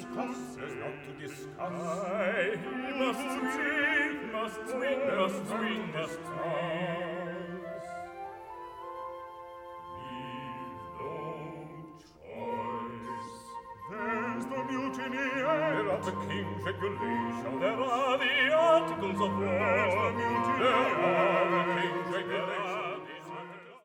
discuss, says not to discuss. Aye, he must swing, must swing, must swing, must toss. Leave no choice. There's the Mutiny There Act. are the King's regulations. There are the Articles of War. There's the Mutiny There are the Act. King's regulations.